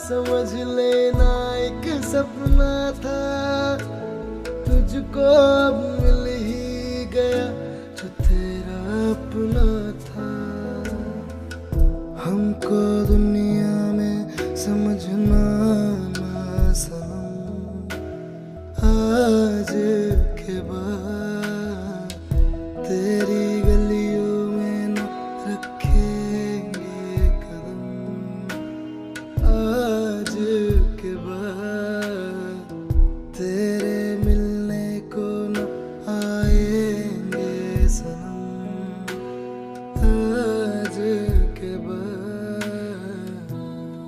समझ लेना एक सपना था, तुझको अब मिल ही गया जो तेरा अपना था। हमको दुनिया